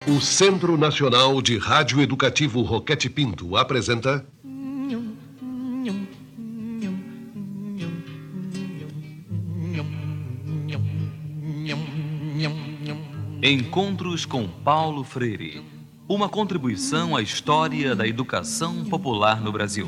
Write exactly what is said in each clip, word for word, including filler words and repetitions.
O Centro Nacional de Rádio Educativo Roquete Pinto apresenta... Encontros com Paulo Freire. Uma contribuição à história da educação popular no Brasil.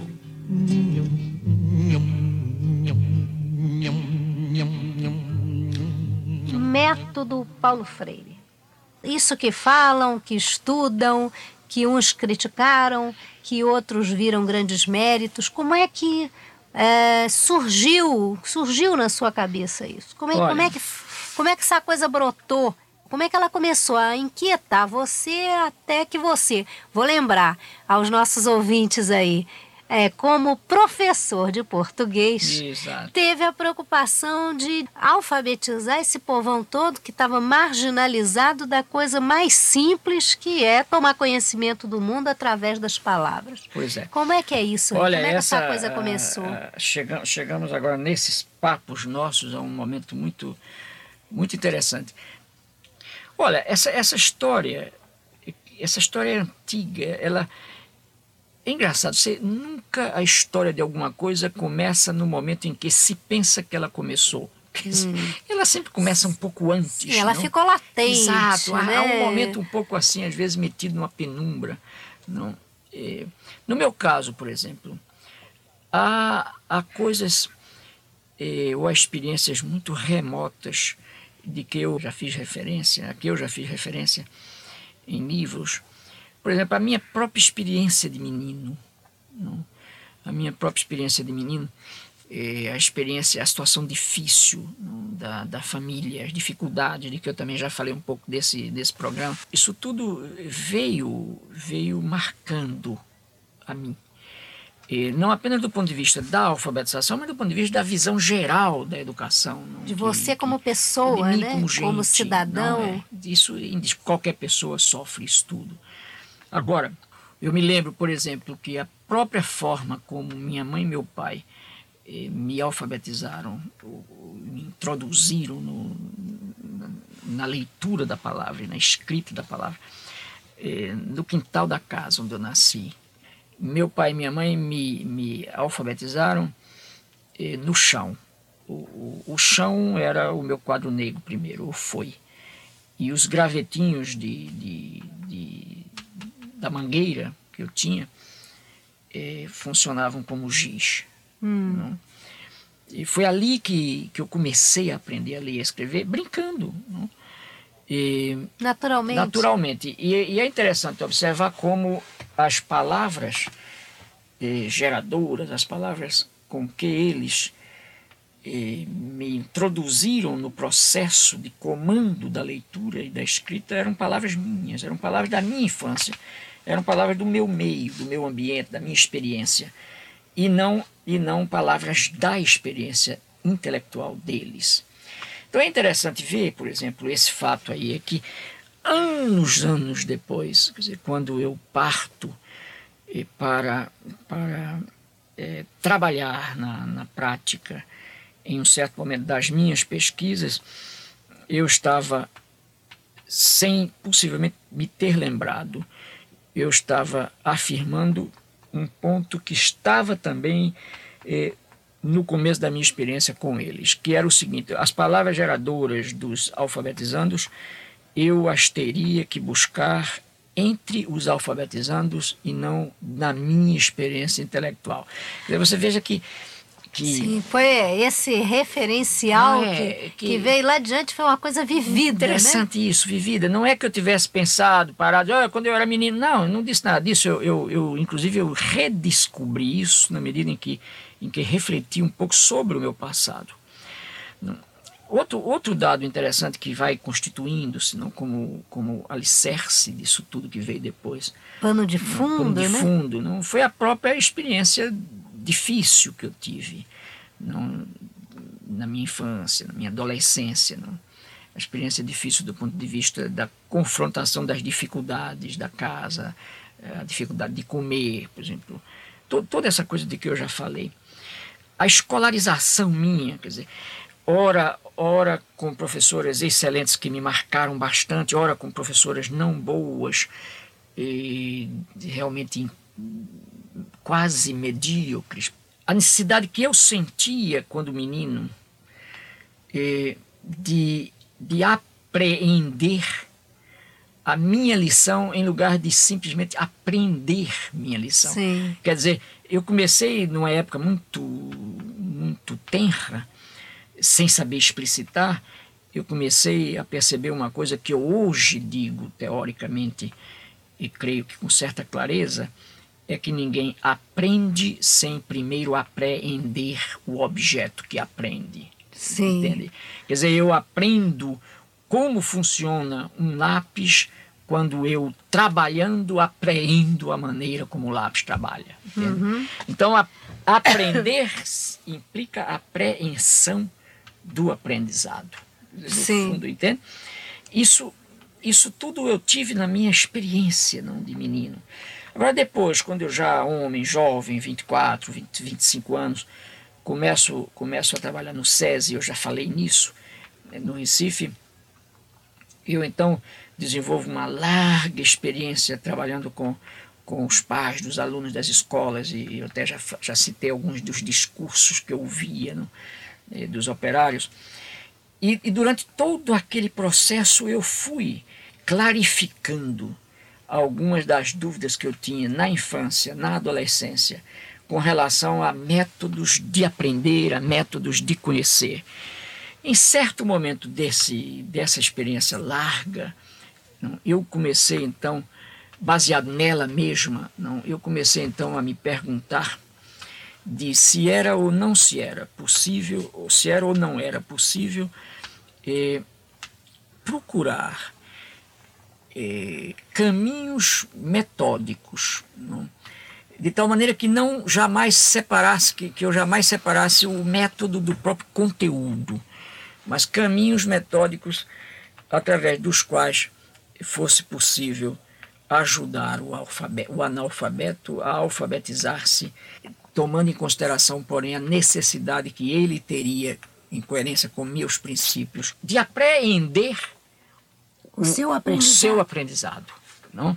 Método Paulo Freire. Isso que falam, que estudam, que uns criticaram, que outros viram grandes méritos. Como é que é, surgiu, surgiu na sua cabeça isso? Como é, como é que, como é que essa coisa brotou? Como é que ela começou a inquietar você até que você, vou lembrar aos nossos ouvintes aí, é, como professor de português, Exato. Teve a preocupação de alfabetizar esse povão todo que estava marginalizado da coisa mais simples, que é tomar conhecimento do mundo através das palavras. Pois é. Como é que é isso? Olha, Como é que essa, essa coisa começou? Uh, chega, chegamos agora nesses papos nossos a um momento muito, muito interessante. Olha, essa, essa história, essa história é antiga, ela... É engraçado, você, nunca a história de alguma coisa começa no momento em que se pensa que ela começou. Hum. Ela sempre começa um pouco antes. Sim, ela não? ficou latente. Exato, né? há, há um momento um pouco assim, às vezes metido numa penumbra. Não? É, no meu caso, por exemplo, há, há coisas é, ou há experiências muito remotas de que eu já fiz referência, a que eu já fiz referência em livros. Por exemplo, a minha própria experiência de menino, não? a minha própria experiência de menino, é a experiência, a situação difícil não? Da, da família, as dificuldades, de que eu também já falei um pouco desse, desse programa. Isso tudo veio, veio marcando a mim. E não apenas do ponto de vista da alfabetização, mas do ponto de vista da visão geral da educação. Não? De Que, você como que, pessoa, de mim né? como, gente, como cidadão. Não, é, isso, qualquer pessoa sofre isso tudo. Agora, eu me lembro, por exemplo, que a própria forma como minha mãe e meu pai eh, me alfabetizaram, ou, ou me introduziram no, na, na leitura da palavra, na escrita da palavra, eh, no quintal da casa onde eu nasci. Meu pai e minha mãe me, me alfabetizaram eh, no chão. O, o, o chão era o meu quadro negro primeiro, ou foi. E os gravetinhos de... de, de da mangueira que eu tinha, eh, funcionavam como giz. Hum. Não? E foi ali que, que eu comecei a aprender a ler e a escrever, brincando. Não? E, naturalmente. Naturalmente. E, e é interessante observar como as palavras eh, geradoras, as palavras com que eles eh, me introduziram no processo de comando da leitura e da escrita eram palavras minhas, eram palavras da minha infância. Eram palavras do meu meio, do meu ambiente, da minha experiência, e não, e não palavras da experiência intelectual deles. Então é interessante ver, por exemplo, esse fato aí, é que anos, anos depois, quer dizer, quando eu parto eh, para, para eh, trabalhar na, na prática, em um certo momento das minhas pesquisas, eu estava, sem possivelmente me ter lembrado, eu estava afirmando um ponto que estava também eh, no começo da minha experiência com eles, que era o seguinte: as palavras geradoras dos alfabetizandos, eu as teria que buscar entre os alfabetizandos e não na minha experiência intelectual. Você veja que Que, Sim, foi esse referencial é, que, que, que veio lá adiante, foi uma coisa vivida, interessante, né? Isso, vivida. Não é que eu tivesse pensado, parado, oh, quando eu era menino. Não, eu não disse nada disso. Eu, eu, eu, inclusive, eu redescobri isso na medida em que, em que refleti um pouco sobre o meu passado. Outro, outro dado interessante que vai constituindo-se não, como, como alicerce disso tudo que veio depois. Pano de fundo, pano de né? fundo, não, foi a própria experiência difícil que eu tive não, na minha infância, na minha adolescência. Não? A experiência difícil do ponto de vista da confrontação das dificuldades da casa, a dificuldade de comer, por exemplo. Todo, toda essa coisa de que eu já falei. A escolarização minha, quer dizer, ora, ora com professoras excelentes que me marcaram bastante, ora com professoras não boas, e realmente quase medíocres. A necessidade que eu sentia quando menino eh, de, de apreender a minha lição em lugar de simplesmente aprender minha lição. Sim. Quer dizer, eu comecei numa época muito, muito tenra, sem saber explicitar, eu comecei a perceber uma coisa que eu hoje digo teoricamente, e creio que com certa clareza, é que ninguém aprende sem primeiro apreender o objeto que aprende. Sim. Entende? Quer dizer, eu aprendo como funciona um lápis quando eu, trabalhando, apreendo a maneira como o lápis trabalha. Uhum. Então, a, aprender implica a apreensão do aprendizado. No Sim. fundo, entende? Isso, isso tudo eu tive na minha experiência, não de menino. Agora, depois, quando eu já, homem, jovem, vinte e quatro, vinte, vinte e cinco anos, começo, começo a trabalhar no SESI, eu já falei nisso, no Recife, eu então desenvolvo uma larga experiência trabalhando com, com os pais dos alunos das escolas, e eu até já, já citei alguns dos discursos que eu ouvia, no, dos operários. E, e durante todo aquele processo eu fui clarificando algumas das dúvidas que eu tinha na infância, na adolescência, com relação a métodos de aprender, a métodos de conhecer. Em certo momento desse, dessa experiência larga, não, eu comecei então, baseado nela mesma, não, eu comecei então a me perguntar de se era ou não se era possível, ou se era ou não era possível eh, procurar Eh, caminhos metódicos, não? De tal maneira que não jamais separasse, que, que eu jamais separasse o método do próprio conteúdo, mas caminhos metódicos através dos quais fosse possível ajudar o, alfabeto, o analfabeto a alfabetizar-se, tomando em consideração, porém, a necessidade que ele teria, em coerência com meus princípios, de apreender O seu o aprendizado. seu aprendizado, não?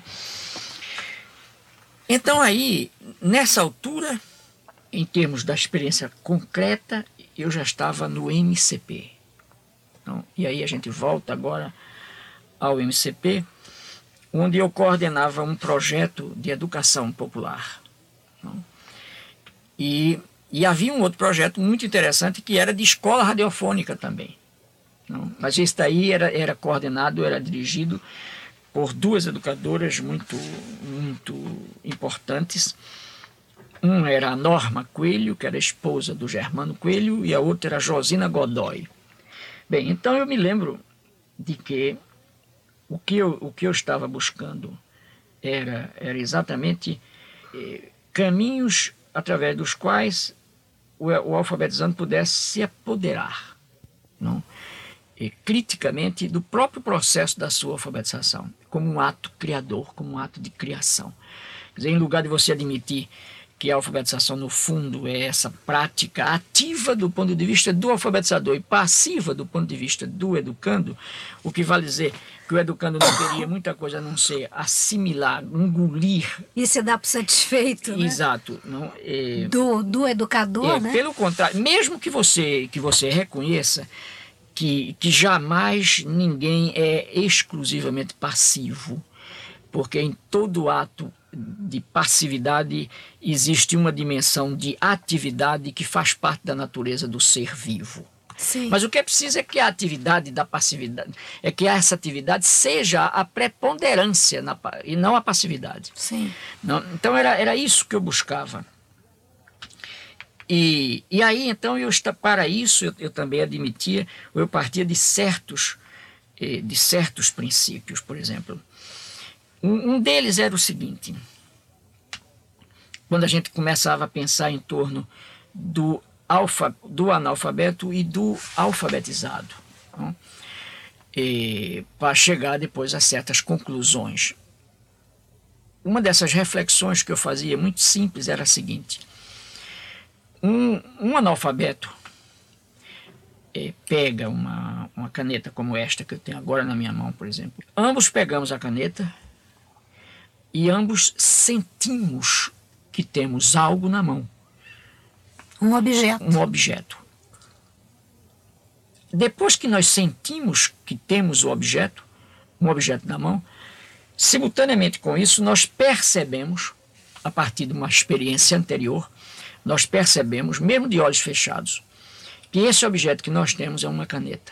Então aí, nessa altura, em termos da experiência concreta, eu já estava no M C P. Não? E aí a gente volta agora ao M C P, onde eu coordenava um projeto de educação popular. Não? E, e havia um outro projeto muito interessante que era de escola radiofônica também. Não, mas esse daí era, era coordenado, era dirigido por duas educadoras muito, muito importantes. Uma era a Norma Coelho, que era esposa do Germano Coelho, e a outra era a Josina Godoy. Bem, então eu me lembro de que o que eu, o que eu estava buscando era, era exatamente eh, caminhos através dos quais o, o alfabetizando pudesse se apoderar, não? E, criticamente do próprio processo da sua alfabetização, como um ato criador, como um ato de criação. Quer dizer, em lugar de você admitir que a alfabetização, no fundo, é essa prática ativa do ponto de vista do alfabetizador e passiva do ponto de vista do educando, o que vale dizer que o educando não teria muita coisa a não ser assimilar, engolir. E se dá por satisfeito, né? Exato. Não, é, do, do educador, é, né? Pelo contrário, mesmo que você, que você reconheça Que, que jamais ninguém é exclusivamente passivo, porque em todo ato de passividade existe uma dimensão de atividade que faz parte da natureza do ser vivo. Sim. Mas o que é preciso é que a atividade da passividade, é que essa atividade seja a preponderância na, e não a passividade. Sim. Não, então era, era isso que eu buscava. E, e aí, então, eu, para isso, eu, eu também admitia, eu partia de certos, eh, de certos princípios, por exemplo. Um, um deles era o seguinte: quando a gente começava a pensar em torno do, alfa, do analfabeto e do alfabetizado, não? E, para chegar depois a certas conclusões. Uma dessas reflexões que eu fazia, muito simples, era a seguinte: Um, um analfabeto, é, pega uma, uma caneta como esta que eu tenho agora na minha mão, por exemplo, ambos pegamos a caneta e ambos sentimos que temos algo na mão. Um objeto. Um objeto. Depois que nós sentimos que temos o objeto, um objeto na mão, simultaneamente com isso, nós percebemos, a partir de uma experiência anterior, nós percebemos, mesmo de olhos fechados, que esse objeto que nós temos é uma caneta.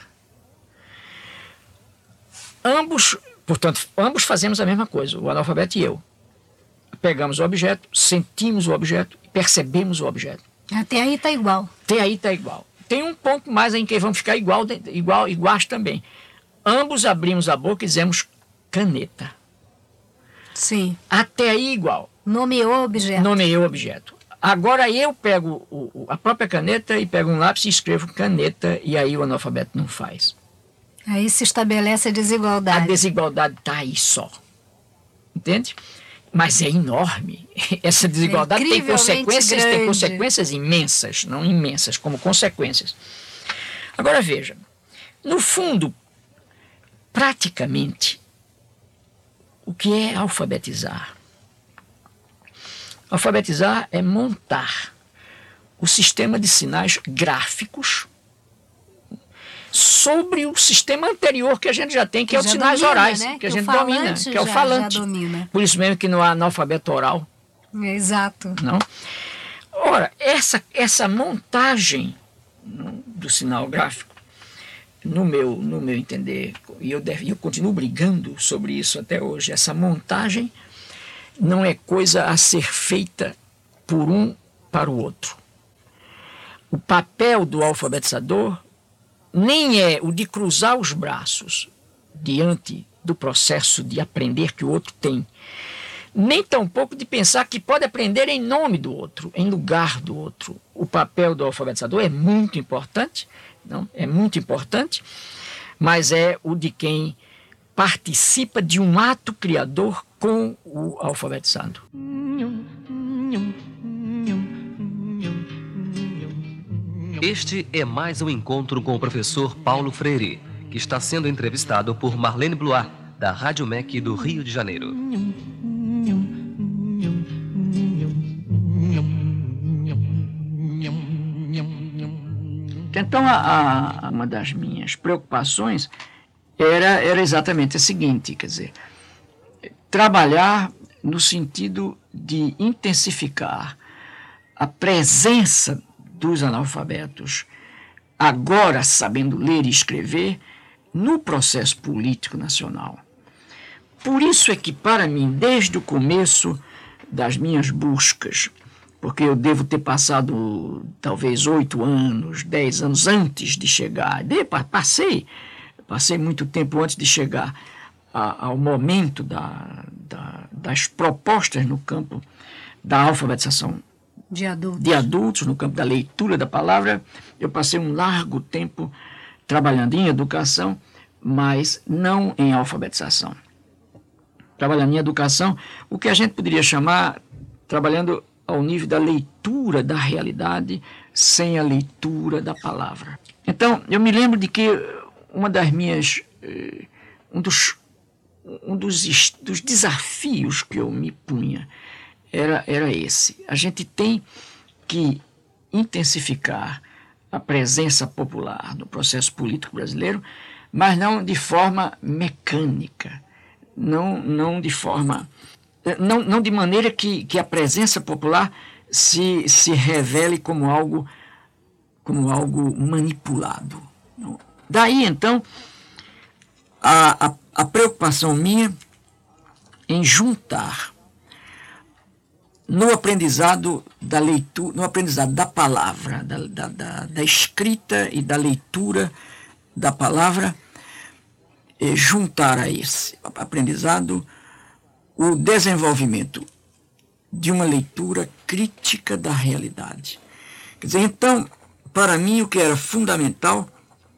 Ambos, portanto, ambos fazemos a mesma coisa, o analfabeto e eu. Pegamos o objeto, sentimos o objeto e percebemos o objeto. Até aí está igual. Até aí está igual. Tem um ponto mais em que vamos ficar igual, igual, iguais também. Ambos abrimos a boca e dizemos caneta. Sim. Até aí igual. Nomeou o objeto. Nomeei o objeto. Agora eu pego o, o, a própria caneta e pego um lápis e escrevo caneta, e aí o analfabeto não faz. Aí se estabelece a desigualdade. A desigualdade está aí só. Entende? Mas é enorme. Essa desigualdade é tem consequências, grande. tem consequências imensas, não imensas, como consequências. Agora veja, no fundo, praticamente, o que é alfabetizar? Alfabetizar é montar o sistema de sinais gráficos sobre o sistema anterior que a gente já tem, que, que é os sinais domina, orais, né? que, que a gente domina, que é o já, falante. Já domina. Por isso mesmo que não há analfabeto oral. Exato. Não? Ora, essa, essa montagem do sinal gráfico, no meu, no meu entender, e eu, deve, eu continuo brigando sobre isso até hoje, essa montagem não é coisa a ser feita por um para o outro. O papel do alfabetizador nem é o de cruzar os braços diante do processo de aprender que o outro tem, nem tampouco de pensar que pode aprender em nome do outro, em lugar do outro. O papel do alfabetizador é muito importante, não? É muito importante, mas é o de quem participa de um ato criador com o alfabetizado. Este é mais um encontro com o professor Paulo Freire, que está sendo entrevistado por Marlene Blois, da Rádio M E C do Rio de Janeiro. Então, a, a, uma das minhas preocupações era, era exatamente a seguinte, quer dizer, trabalhar no sentido de intensificar a presença dos analfabetos, agora sabendo ler e escrever, no processo político nacional. Por isso é que, para mim, desde o começo das minhas buscas, porque eu devo ter passado talvez oito anos, dez anos antes de chegar, de, passei, passei muito tempo antes de chegar a, ao momento da, da, das propostas no campo da alfabetização de adultos. de adultos, no campo da leitura da palavra. Eu passei um largo tempo trabalhando em educação, mas não em alfabetização. Trabalhando em educação, o que a gente poderia chamar, trabalhando ao nível da leitura da realidade, sem a leitura da palavra. Então, eu me lembro de que uma das minhas, um dos, um dos, dos desafios que eu me punha era, era esse. A gente tem que intensificar a presença popular no processo político brasileiro, mas não de forma mecânica, não, não de forma... Não, não de maneira que, que a presença popular se, se revele como algo, como algo manipulado. Daí, então, a, a, a preocupação minha em juntar no aprendizado da leitura, no aprendizado da palavra, da, da, da, da escrita e da leitura da palavra, é juntar a esse aprendizado o desenvolvimento de uma leitura crítica da realidade. Quer dizer, então, para mim, o que era fundamental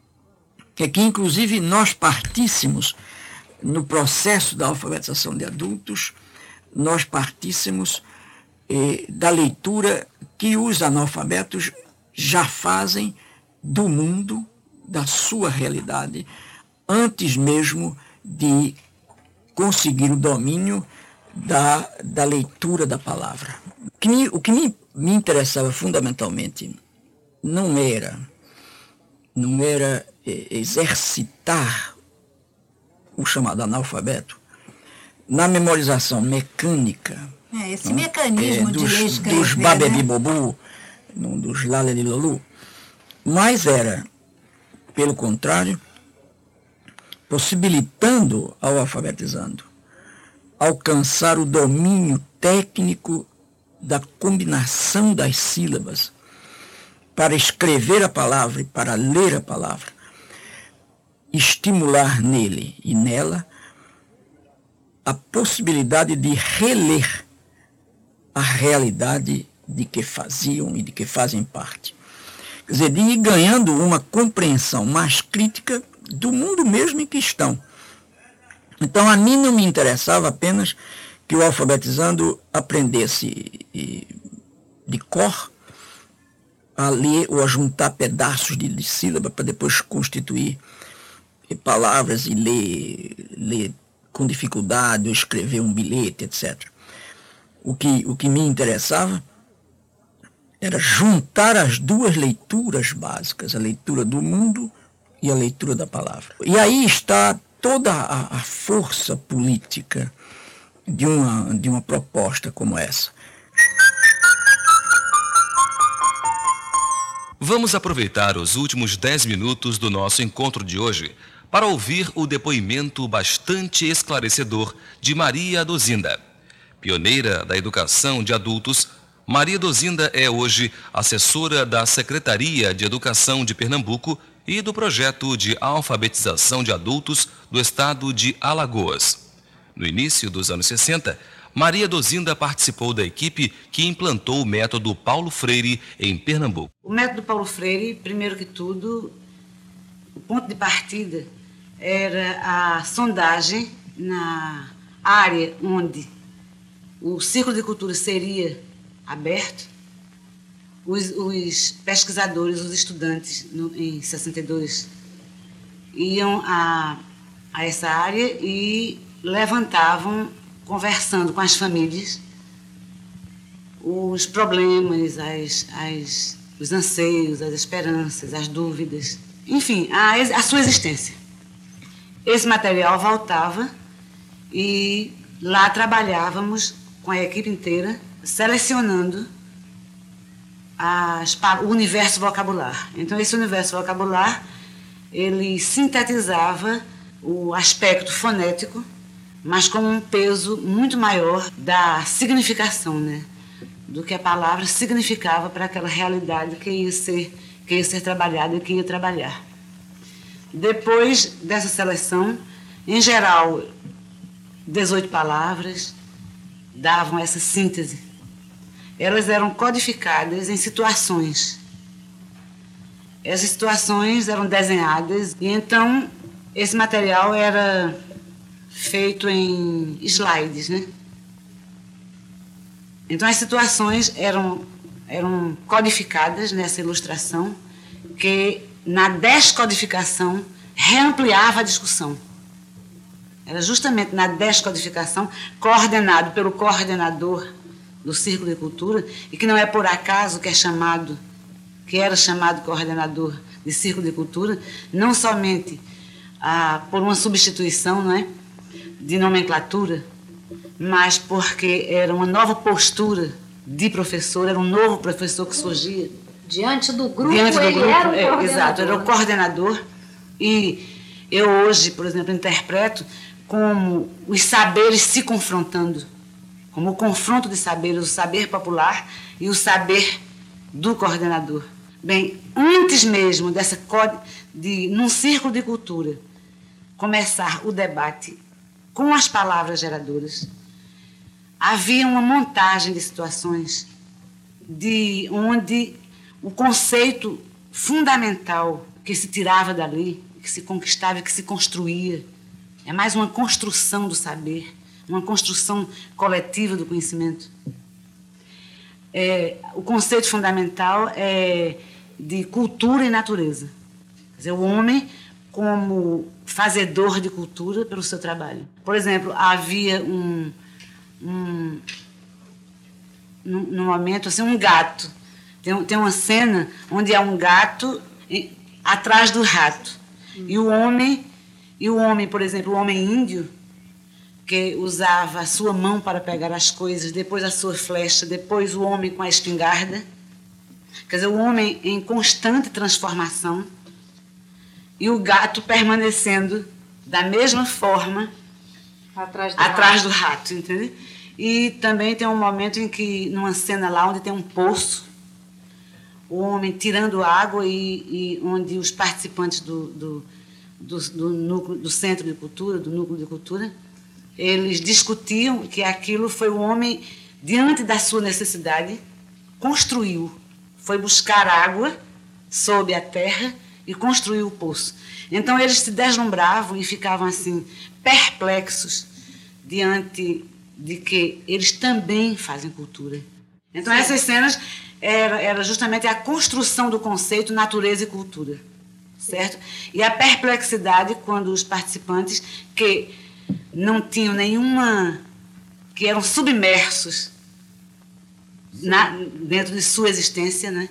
é que, inclusive, nós partíssemos, no processo da alfabetização de adultos, nós partíssemos eh, da leitura que os analfabetos já fazem do mundo, da sua realidade antes mesmo de conseguir o domínio da, da leitura da palavra. O que, me, o que me, me interessava fundamentalmente não era, não era exercitar o chamado analfabeto na memorização mecânica. É, esse não? mecanismo é, de dos, ler e escrever, dos babebi né? bobu, dos lalelilolu, mas era, pelo contrário, possibilitando ao alfabetizando alcançar o domínio técnico da combinação das sílabas para escrever a palavra e para ler a palavra, estimular nele e nela a possibilidade de reler a realidade de que faziam e de que fazem parte. Quer dizer, de ir ganhando uma compreensão mais crítica do mundo mesmo em que estão. Então, a mim não me interessava apenas que o alfabetizando aprendesse de cor a ler ou a juntar pedaços de, de sílaba para depois constituir palavras e ler, ler com dificuldade ou escrever um bilhete, etcétera. O que, o que me interessava era juntar as duas leituras básicas, a leitura do mundo e a leitura da palavra. E aí está toda a, a força política de uma, de uma proposta como essa. Vamos aproveitar os últimos dez minutos do nosso encontro de hoje para ouvir o depoimento bastante esclarecedor de Maria Dozinda. Pioneira da educação de adultos, Maria Dozinda é hoje assessora da Secretaria de Educação de Pernambuco e do projeto de alfabetização de adultos do estado de Alagoas. No início dos anos sessenta, Maria Dozinda participou da equipe que implantou o método Paulo Freire em Pernambuco. O método Paulo Freire, primeiro que tudo, o ponto de partida era a sondagem na área onde o Círculo de Cultura seria aberto. Os, os pesquisadores, os estudantes, no, em sessenta e dois, iam a, a essa área e levantavam, conversando com as famílias, os problemas, as, as, os anseios, as esperanças, as dúvidas, enfim, a, a sua existência. Esse material voltava e lá trabalhávamos com a equipe inteira, selecionando As, o universo vocabular. Então, esse universo vocabular, ele sintetizava o aspecto fonético, mas com um peso muito maior da significação, né? Do que a palavra significava para aquela realidade que ia ser, que ia ser trabalhada e que ia trabalhar. Depois dessa seleção, em geral, dezoito palavras davam essa síntese. Elas eram codificadas em situações. Essas situações eram desenhadas e então esse material era feito em slides, né? Então as situações eram, eram codificadas nessa ilustração que na descodificação reampliava a discussão. Era justamente na descodificação, coordenado pelo coordenador do Círculo de Cultura, e que não é por acaso que é chamado, que era chamado coordenador de Círculo de Cultura, não somente ah, por uma substituição, não é, de nomenclatura, mas porque era uma nova postura de professor, era um novo professor que surgia. Diante do grupo, Diante do ele grupo, era o é, coordenador. Exato, era o coordenador. E eu hoje, por exemplo, interpreto como os saberes se confrontando, como o confronto de saberes, o saber popular e o saber do coordenador. Bem, antes mesmo dessa de num círculo de cultura começar o debate com as palavras geradoras, havia uma montagem de situações de onde o conceito fundamental que se tirava dali, que se conquistava e que se construía, é mais uma construção do saber, uma construção coletiva do conhecimento. É, o conceito fundamental é de cultura e natureza. Quer dizer, o homem como fazedor de cultura pelo seu trabalho. Por exemplo, havia um, um no momento assim, um gato. Tem, tem uma cena onde há um gato em, atrás do rato. E o homem, e o homem, por exemplo, o homem índio, que usava a sua mão para pegar as coisas, depois a sua flecha, depois o homem com a espingarda. Quer dizer, o homem em constante transformação e o gato permanecendo da mesma forma atrás do, atrás rato. do rato, entende? E também tem um momento em que, numa cena lá onde tem um poço, o homem tirando água e, e onde os participantes do, do, do, do, núcleo, do Centro de Cultura, do Núcleo de Cultura, eles discutiam que aquilo foi o homem, diante da sua necessidade, construiu, foi buscar água sob a terra e construiu o poço. Então eles se deslumbravam e ficavam assim, perplexos diante de que eles também fazem cultura. Então Sim. essas cenas era, era justamente a construção do conceito natureza e cultura, certo? E a perplexidade quando os participantes que não tinham nenhuma, que eram submersos na, dentro de sua existência, né?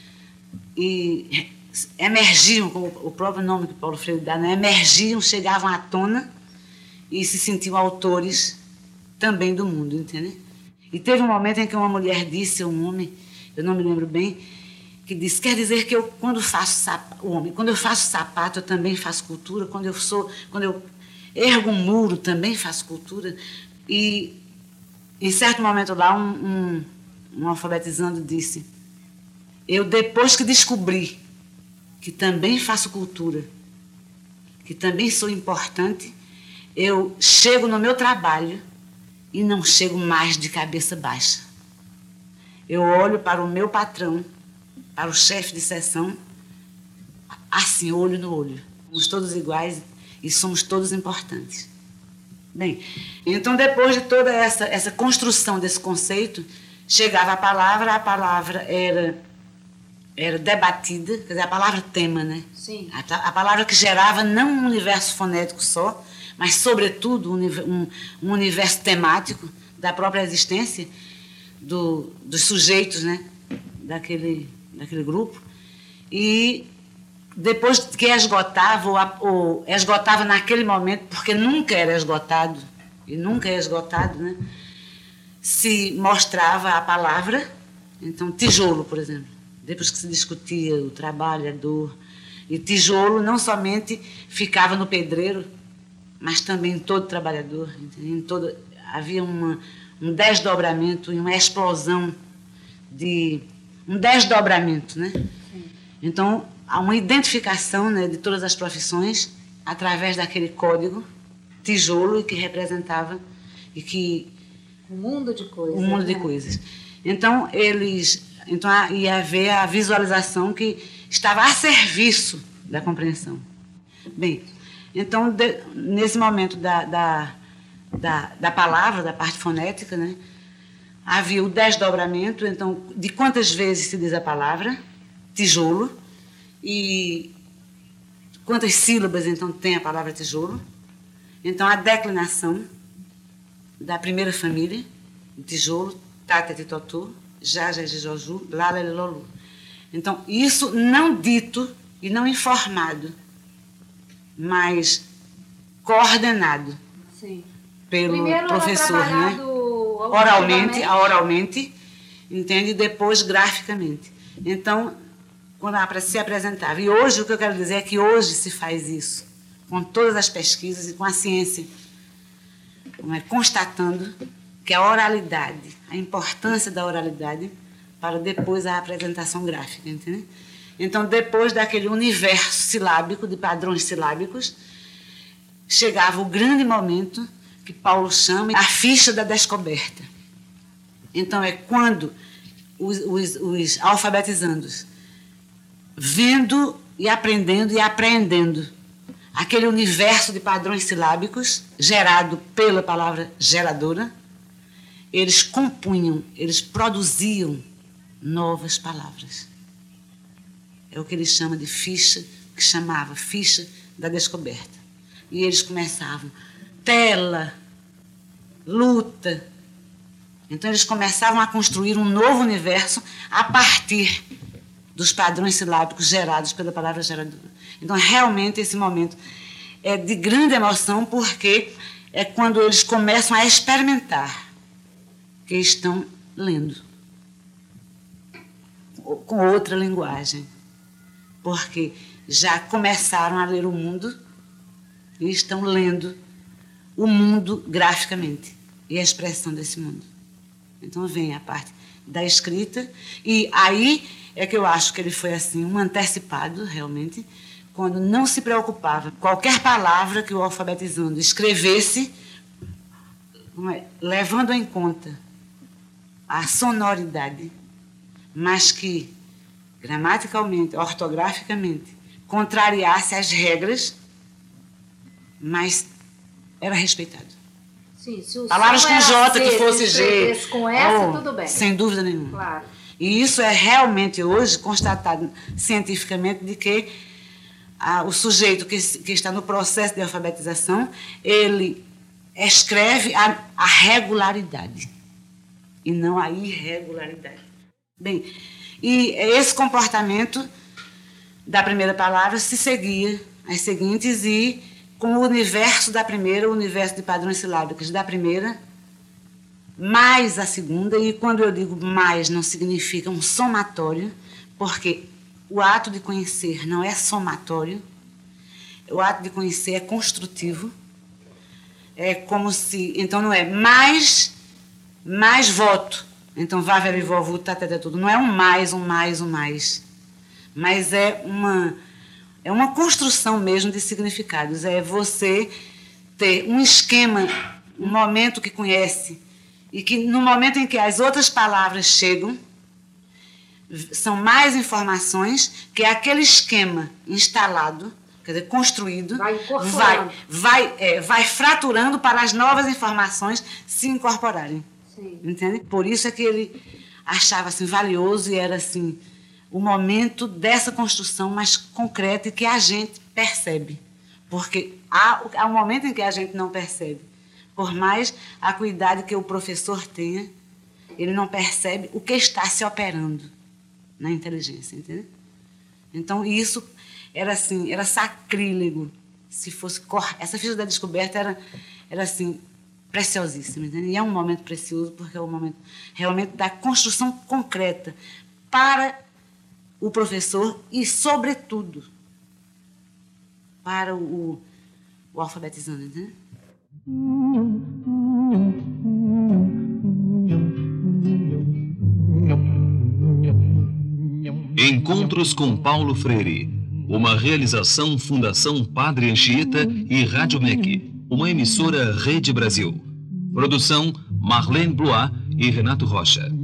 E emergiam, como o próprio nome que Paulo Freire dá, né? Emergiam, chegavam à tona e se sentiam autores também do mundo, entende? E teve um momento em que uma mulher disse a um homem, eu não me lembro bem, que disse, quer dizer que eu, quando faço sapato, o homem, quando eu faço sapato, eu também faço cultura, quando eu sou, quando eu ergo um muro, também faço cultura. E, em certo momento lá, um, um, um alfabetizando disse, eu, depois que descobri que também faço cultura, que também sou importante, eu chego no meu trabalho e não chego mais de cabeça baixa. Eu olho para o meu patrão, para o chefe de seção, assim, olho no olho. Somos todos iguais e somos todos importantes. Bem, então, depois de toda essa, essa construção desse conceito, chegava a palavra, a palavra era, era debatida, quer dizer, a palavra tema, né? Sim. A, a palavra que gerava não um universo fonético só, mas, sobretudo, um, um, um universo temático da própria existência do, dos sujeitos, né? daquele, daquele grupo. E depois que esgotava, ou, ou esgotava naquele momento, porque nunca era esgotado, e nunca é esgotado, né? Se mostrava a palavra, então, tijolo, por exemplo, depois que se discutia o trabalho, a dor, e tijolo não somente ficava no pedreiro, mas também em todo trabalhador, em todo, havia uma, um desdobramento e uma explosão de um desdobramento, né? Sim. Então há uma identificação, né, de todas as profissões através daquele código tijolo que representava e que um mundo de coisas, um mundo né? de coisas. Então eles, então ia haver a visualização que estava a serviço da compreensão. Bem, então, de, nesse momento da, da, da, da palavra, da parte fonética, né, havia o desdobramento, então, de quantas vezes se diz a palavra, tijolo, e quantas sílabas, então, tem a palavra tijolo. Então, a declinação da primeira família, tijolo, tata, titotu, jaja, jijoju, lala, lolu. Então, isso não dito e não informado, mas coordenado. Sim. Pelo Primeiro professor, né? Oralmente, oralmente, entende? E depois graficamente. Então, quando se apresentava. E hoje, o que eu quero dizer é que hoje se faz isso, com todas as pesquisas e com a ciência, é, constatando que a oralidade, a importância da oralidade para depois a apresentação gráfica, entende? Então, depois daquele universo silábico, de padrões silábicos, chegava o grande momento que Paulo chama a ficha da descoberta. Então, é quando os, os, os alfabetizandos, vendo e aprendendo e apreendendo aquele universo de padrões silábicos gerado pela palavra geradora, eles compunham, eles produziam novas palavras. É o que ele chama de ficha que chamava Ficha da Descoberta. E eles começavam tela, luta. Então eles começavam a construir um novo universo a partir dos padrões silábicos gerados pela palavra geradora. Então realmente esse momento é de grande emoção, porque é quando eles começam a experimentar que estão lendo com outra linguagem, porque já começaram a ler o mundo e estão lendo o mundo graficamente e a expressão desse mundo. Então vem a parte da escrita, e aí é que eu acho que ele foi assim um antecipado realmente, quando não se preocupava qualquer palavra que o alfabetizando escrevesse, levando em conta a sonoridade, mas que gramaticalmente, ortograficamente, contrariasse as regras, mas era respeitado. Sim, se o palavras som com era J, C, que fosse se G. escrevesse com essa, oh, tudo bem. Sem dúvida nenhuma. Claro. E isso é realmente hoje constatado cientificamente, de que ah, o sujeito que, que está no processo de alfabetização, ele escreve a, a regularidade e não a irregularidade. Bem, e esse comportamento da primeira palavra se seguia as seguintes, e com o universo da primeira, o universo de padrões silábicos da primeira, mais a segunda, e quando eu digo mais, não significa um somatório, porque o ato de conhecer não é somatório, o ato de conhecer é construtivo, é como se, então não é mais, mais voto, então vá, velho, vovô, tá, tá, tá, tudo, não é um mais, um mais, um mais, mas é uma, é uma construção mesmo de significados, é você ter um esquema, um momento que conhece, e que no momento em que as outras palavras chegam, são mais informações que aquele esquema instalado, quer dizer, construído, vai, vai, vai, é, vai fraturando para as novas informações se incorporarem. Sim. Entende? Por isso é que ele achava assim, valioso, e era assim, o momento dessa construção mais concreta e que a gente percebe. Porque há, há um momento em que a gente não percebe. Por mais acuidade que o professor tenha, ele não percebe o que está se operando na inteligência, entendeu? Então, isso era assim, era sacrílego. Se fosse cor... Essa ficha da descoberta era, era assim, preciosíssima, entendeu? E é um momento precioso, porque é um momento realmente da construção concreta para o professor e, sobretudo, para o, o alfabetizando, entendeu? Encontros com Paulo Freire, uma realização Fundação Padre Anchieta e Rádio M E C, uma emissora Rede Brasil. Produção Marlene Blois e Renato Rocha.